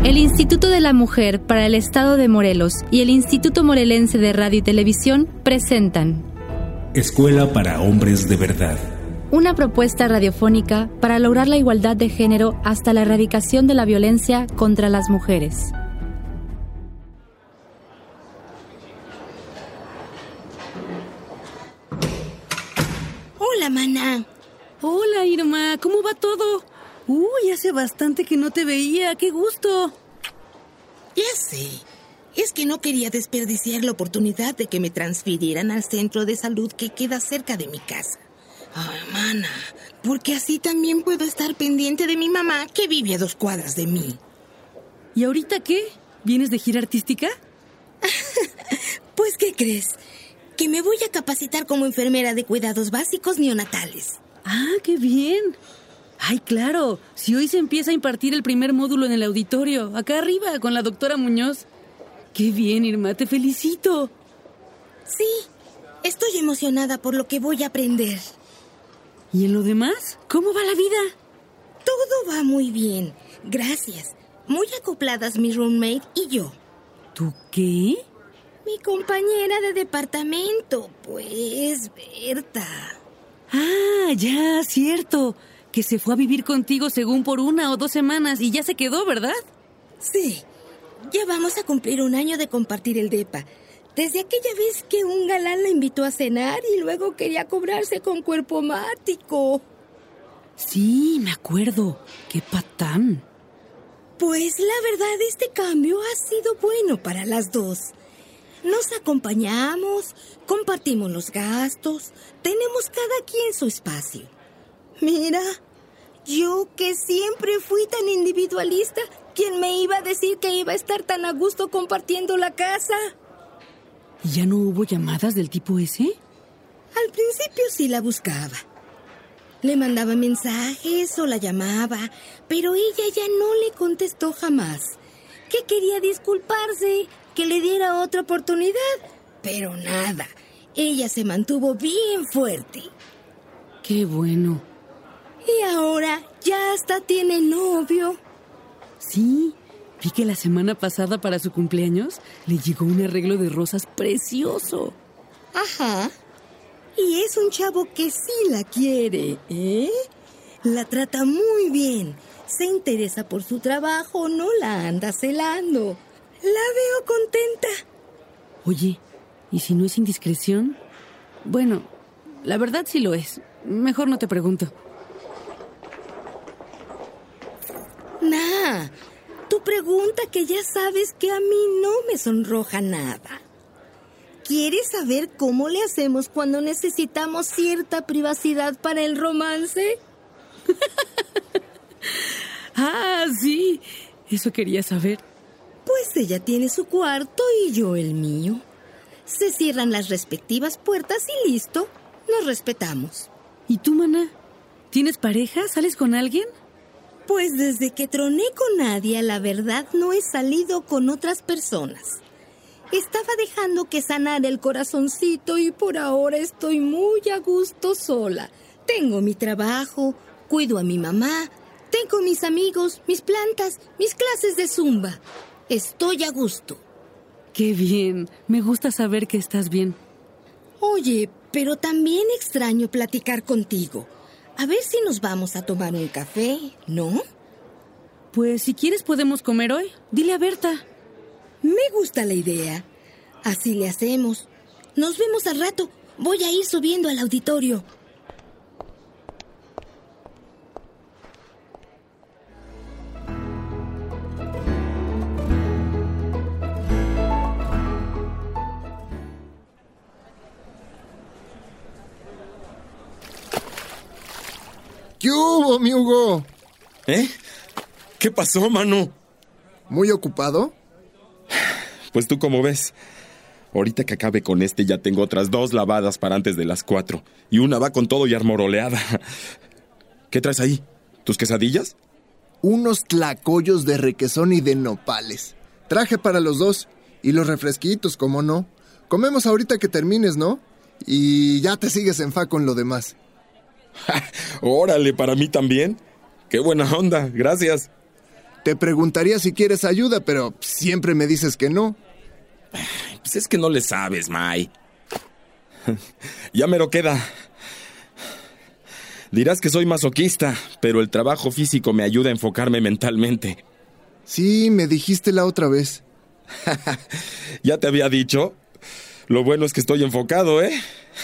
El Instituto de la Mujer para el Estado de Morelos y el Instituto Morelense de Radio y Televisión presentan Escuela para Hombres de Verdad. Una propuesta radiofónica para lograr la igualdad de género hasta la erradicación de la violencia contra las mujeres. Hola, mana. Hola, Irma, ¿cómo va todo? Uy, hace bastante que no te veía, qué gusto. Ya sé, es que no quería desperdiciar la oportunidad de que me transfirieran al centro de salud que queda cerca de mi casa. Ay, mana, porque así también puedo estar pendiente de mi mamá que vive a 2 cuadras de mí. ¿Y ahorita qué? ¿Vienes de gira artística? Pues, ¿qué crees? Que me voy a capacitar como enfermera de cuidados básicos neonatales. Ah, qué bien. Ay, claro, si hoy se empieza a impartir el primer módulo en el auditorio, acá arriba, con la doctora Muñoz. Qué bien, Irma, te felicito. Sí, estoy emocionada por lo que voy a aprender. ¿Y en lo demás? ¿Cómo va la vida? Todo va muy bien, gracias. Muy acopladas mi roommate y yo. ¿Tú qué? Mi compañera de departamento, pues, Berta. Ah, ya, cierto. Que se fue a vivir contigo según por 1 o 2 semanas y ya se quedó, ¿verdad? Sí, ya vamos a cumplir 1 año de compartir el depa. Desde aquella vez que un galán la invitó a cenar y luego quería cobrarse con cuerpo mático. Sí, me acuerdo. ¡Qué patán! Pues la verdad, este cambio ha sido bueno para las dos. Nos acompañamos, compartimos los gastos, tenemos cada quien su espacio. Mira, yo que siempre fui tan individualista, ¿quién me iba a decir que iba a estar tan a gusto compartiendo la casa? ¿Y ya no hubo llamadas del tipo ese? Al principio sí la buscaba. Le mandaba mensajes o la llamaba, pero ella ya no le contestó jamás. Que quería disculparse, que le diera otra oportunidad, pero nada. Ella se mantuvo bien fuerte. ¡Qué bueno! Y ahora ya hasta tiene novio. Sí, vi que la semana pasada para su cumpleaños le llegó un arreglo de rosas precioso. Ajá. Y es un chavo que sí la quiere, ¿eh? La trata muy bien. Se interesa por su trabajo, no la anda celando. La veo contenta. Oye, ¿y si no es indiscreción? Bueno, la verdad sí lo es. Mejor no te pregunto. Nah, tu pregunta que ya sabes que a mí no me sonroja nada. ¿Quieres saber cómo le hacemos cuando necesitamos cierta privacidad para el romance? Ah, sí, eso quería saber. Pues ella tiene su cuarto y yo el mío. Se cierran las respectivas puertas y listo, nos respetamos. ¿Y tú, maná? ¿Tienes pareja? ¿Sales con alguien? Pues desde que troné con Nadia, la verdad no he salido con otras personas. Estaba dejando que sanara el corazoncito y por ahora estoy muy a gusto sola. Tengo mi trabajo, cuido a mi mamá, tengo mis amigos, mis plantas, mis clases de zumba. Estoy a gusto. ¡Qué bien! Me gusta saber que estás bien. Oye, pero también extraño platicar contigo. A ver si nos vamos a tomar un café, ¿no? Pues si quieres podemos comer hoy. Dile a Berta. Me gusta la idea. Así le hacemos. Nos vemos al rato. Voy a ir subiendo al auditorio. ¿Qué hubo, mi Hugo? ¿Eh? ¿Qué pasó, mano? ¿Muy ocupado? Pues tú cómo ves. Ahorita que acabe con este ya tengo otras 2 lavadas para antes de las 4. Y una va con todo y armoroleada. ¿Qué traes ahí? ¿Tus quesadillas? Unos tlacoyos de requesón y de nopales. Traje para los 2. Y los refresquitos, ¿cómo no? Comemos ahorita que termines, ¿no? Y ya te sigues en fa con lo demás. Órale, para mí también. Qué buena onda, gracias. Te preguntaría si quieres ayuda, pero siempre me dices que no. Pues es que no le sabes, May. Ya mero queda. Dirás que soy masoquista, pero el trabajo físico me ayuda a enfocarme mentalmente. Sí, me dijiste la otra vez. Ya te había dicho. Lo bueno es que estoy enfocado, ¿eh?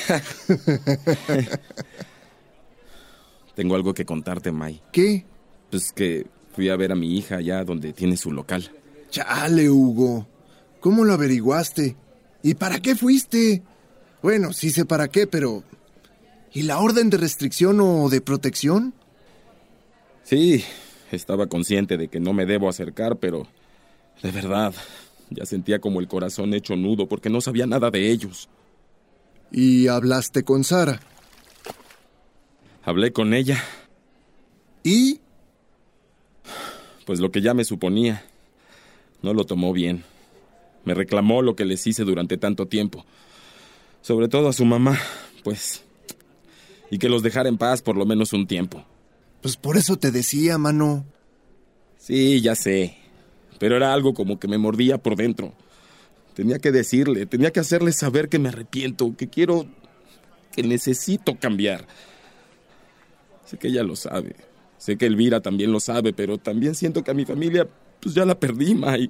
Tengo algo que contarte, May. ¿Qué? Pues que fui a ver a mi hija allá donde tiene su local. Chale, Hugo. ¿Cómo lo averiguaste? ¿Y para qué fuiste? Bueno, sí sé para qué, pero... ¿Y la orden de restricción o de protección? Sí, estaba consciente de que no me debo acercar, pero... De verdad, ya sentía como el corazón hecho nudo porque no sabía nada de ellos. ¿Y hablaste con Sara? Hablé con ella. ¿Y? Pues lo que ya me suponía. No lo tomó bien. Me reclamó lo que les hice durante tanto tiempo. Sobre todo a su mamá, pues... Y que los dejara en paz por lo menos un tiempo. Pues por eso te decía, mano. Sí, ya sé. Pero era algo como que me mordía por dentro. Tenía que decirle, tenía que hacerle saber que me arrepiento, que quiero... que necesito cambiar. Sé que ella lo sabe. Sé que Elvira también lo sabe, pero también siento que a mi familia, pues ya la perdí, May.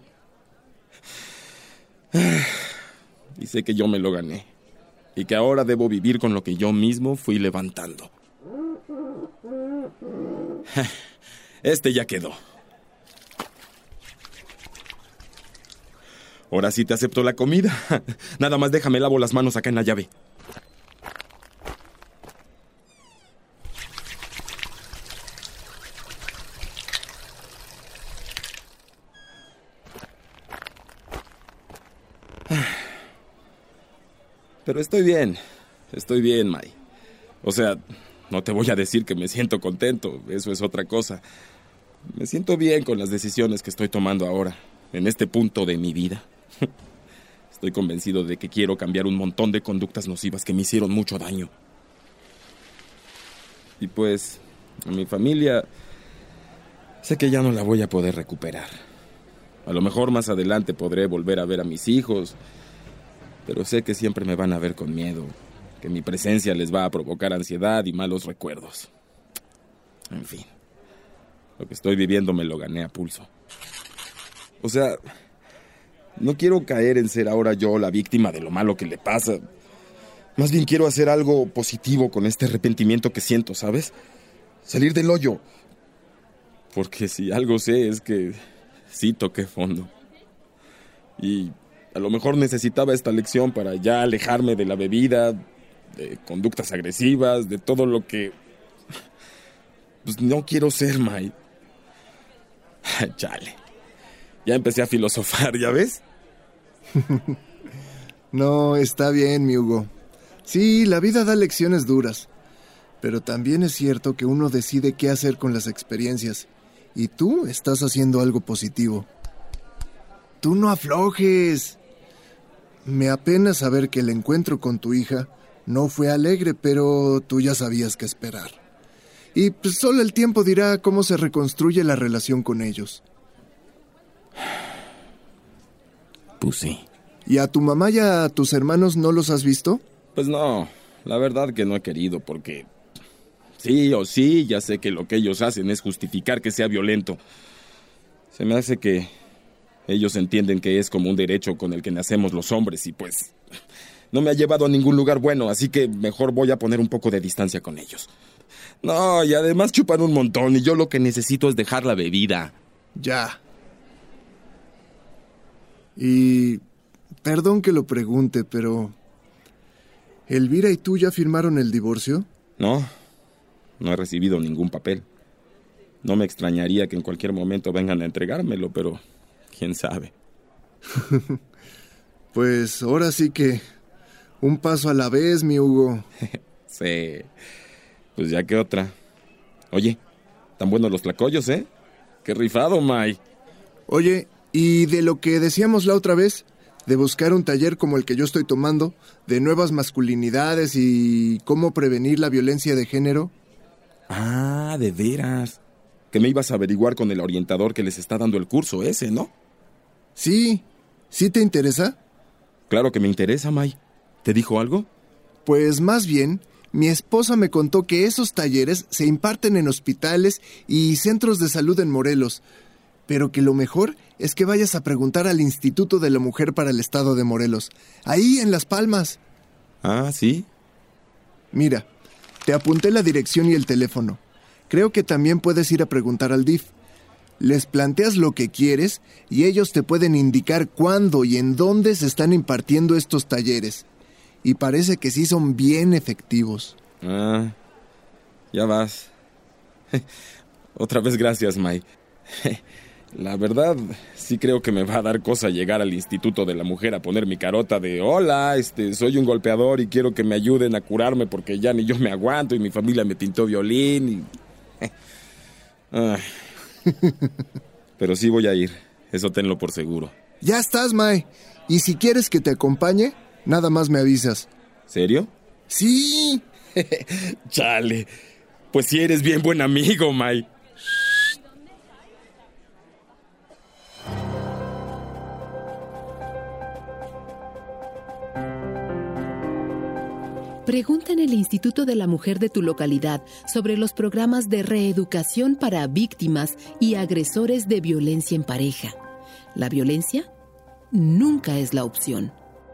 Y sé que yo me lo gané. Y que ahora debo vivir con lo que yo mismo fui levantando. Este ya quedó. Ahora sí te acepto la comida. Nada más déjame lavo las manos acá en la llave. Pero estoy bien, May. O sea, no te voy a decir que me siento contento, eso es otra cosa. Me siento bien con las decisiones que estoy tomando ahora, en este punto de mi vida. Estoy convencido de que quiero cambiar un montón de conductas nocivas que me hicieron mucho daño. Y pues, a mi familia, sé que ya no la voy a poder recuperar. A lo mejor más adelante podré volver a ver a mis hijos, pero sé que siempre me van a ver con miedo, que mi presencia les va a provocar ansiedad y malos recuerdos. En fin, lo que estoy viviendo me lo gané a pulso. O sea, no quiero caer en ser ahora yo la víctima de lo malo que le pasa. Más bien quiero hacer algo positivo con este arrepentimiento que siento, ¿sabes? Salir del hoyo. Porque si algo sé es que sí toqué fondo. Y a lo mejor necesitaba esta lección para ya alejarme de la bebida, de conductas agresivas, de todo lo que... Pues no quiero ser, May. Chale. Ya empecé a filosofar, ¿ya ves? No, está bien, mi Hugo. Sí, la vida da lecciones duras. Pero también es cierto que uno decide qué hacer con las experiencias. Y tú estás haciendo algo positivo. Tú no aflojes. Me apena saber que el encuentro con tu hija no fue alegre, pero tú ya sabías qué esperar. Y pues solo el tiempo dirá cómo se reconstruye la relación con ellos. Pues sí. ¿Y a tu mamá y a tus hermanos no los has visto? Pues no, la verdad que no he querido porque... Sí o sí, ya sé que lo que ellos hacen es justificar que sea violento. Se me hace que ellos entienden que es como un derecho con el que nacemos los hombres y pues... No me ha llevado a ningún lugar bueno, así que mejor voy a poner un poco de distancia con ellos. No, y además chupan un montón y yo lo que necesito es dejar la bebida. Ya. Y... perdón que lo pregunte, pero... ¿Elvira y tú ya firmaron el divorcio? No he recibido ningún papel. No me extrañaría que en cualquier momento vengan a entregármelo, pero... quién sabe. Pues ahora sí que... un paso a la vez, mi Hugo. Sí. Pues ya que otra. Oye, tan buenos los tlacoyos, ¿eh? ¡Qué rifado, May! Oye, y de lo que decíamos la otra vez, de buscar un taller como el que yo estoy tomando, de nuevas masculinidades y cómo prevenir la violencia de género. Ah, de veras. que me ibas a averiguar con el orientador que les está dando el curso ese, ¿no? Sí. ¿Sí te interesa? Claro que me interesa, May. ¿Te dijo algo? Pues más bien, mi esposa me contó que esos talleres se imparten en hospitales y centros de salud en Morelos, pero que lo mejor es que vayas a preguntar al Instituto de la Mujer para el Estado de Morelos, ahí en Las Palmas. Ah, ¿sí? Mira, te apunté la dirección y el teléfono. Creo que también puedes ir a preguntar al DIF. Les planteas lo que quieres y ellos te pueden indicar cuándo y en dónde se están impartiendo estos talleres. Y parece que sí son bien efectivos. Ah, ya vas. Otra vez gracias, May. La verdad, sí creo que me va a dar cosa llegar al Instituto de la Mujer a poner mi carota de hola, soy un golpeador y quiero que me ayuden a curarme porque ya ni yo me aguanto y mi familia me pintó violín y... Pero sí voy a ir, eso tenlo por seguro. Ya estás, May. Y si quieres que te acompañe, nada más me avisas. ¿Serio? ¡Sí! Chale, pues sí eres bien buen amigo, May. Pregunta en el Instituto de la Mujer de tu localidad sobre los programas de reeducación para víctimas y agresores de violencia en pareja. La violencia nunca es la opción.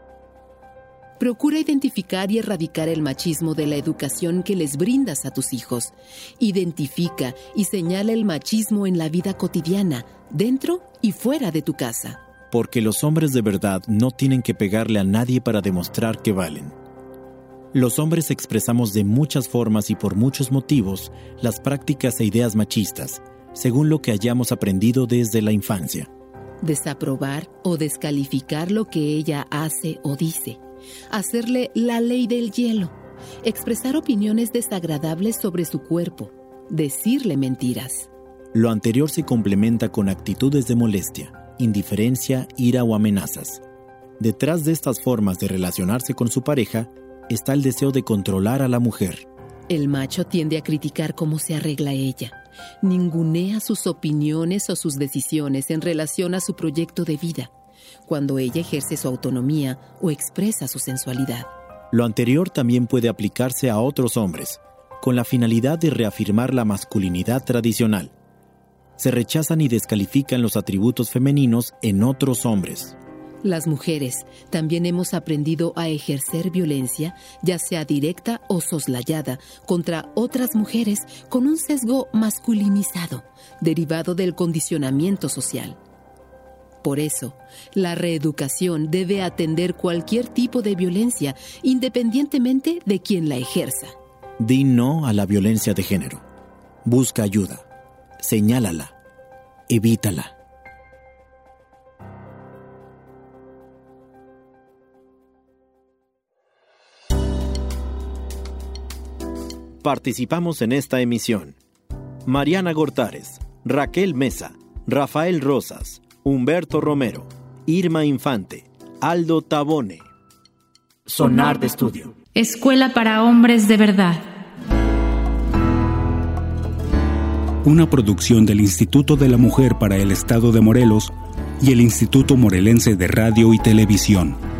Procura identificar y erradicar el machismo de la educación que les brindas a tus hijos. Identifica y señala el machismo en la vida cotidiana, dentro y fuera de tu casa. Porque los hombres de verdad no tienen que pegarle a nadie para demostrar que valen. Los hombres expresamos de muchas formas y por muchos motivos las prácticas e ideas machistas, según lo que hayamos aprendido desde la infancia. Desaprobar o descalificar lo que ella hace o dice. Hacerle la ley del hielo. Expresar opiniones desagradables sobre su cuerpo. Decirle mentiras. Lo anterior se complementa con actitudes de molestia, indiferencia, ira o amenazas. Detrás de estas formas de relacionarse con su pareja está el deseo de controlar a la mujer. El macho tiende a criticar cómo se arregla ella. Ningunea sus opiniones o sus decisiones en relación a su proyecto de vida, cuando ella ejerce su autonomía o expresa su sensualidad. Lo anterior también puede aplicarse a otros hombres, con la finalidad de reafirmar la masculinidad tradicional. Se rechazan y descalifican los atributos femeninos en otros hombres. Las mujeres también hemos aprendido a ejercer violencia, ya sea directa o soslayada, contra otras mujeres con un sesgo masculinizado, derivado del condicionamiento social. Por eso, la reeducación debe atender cualquier tipo de violencia, independientemente de quien la ejerza. Di no a la violencia de género. Busca ayuda. Señálala. Evítala. Participamos en esta emisión: Mariana Gortares, Raquel Mesa, Rafael Rosas, Humberto Romero, Irma Infante, Aldo Tabone. Sonar de Estudio. Escuela para hombres de verdad. Una producción del Instituto de la Mujer para el Estado de Morelos y el Instituto Morelense de Radio y Televisión.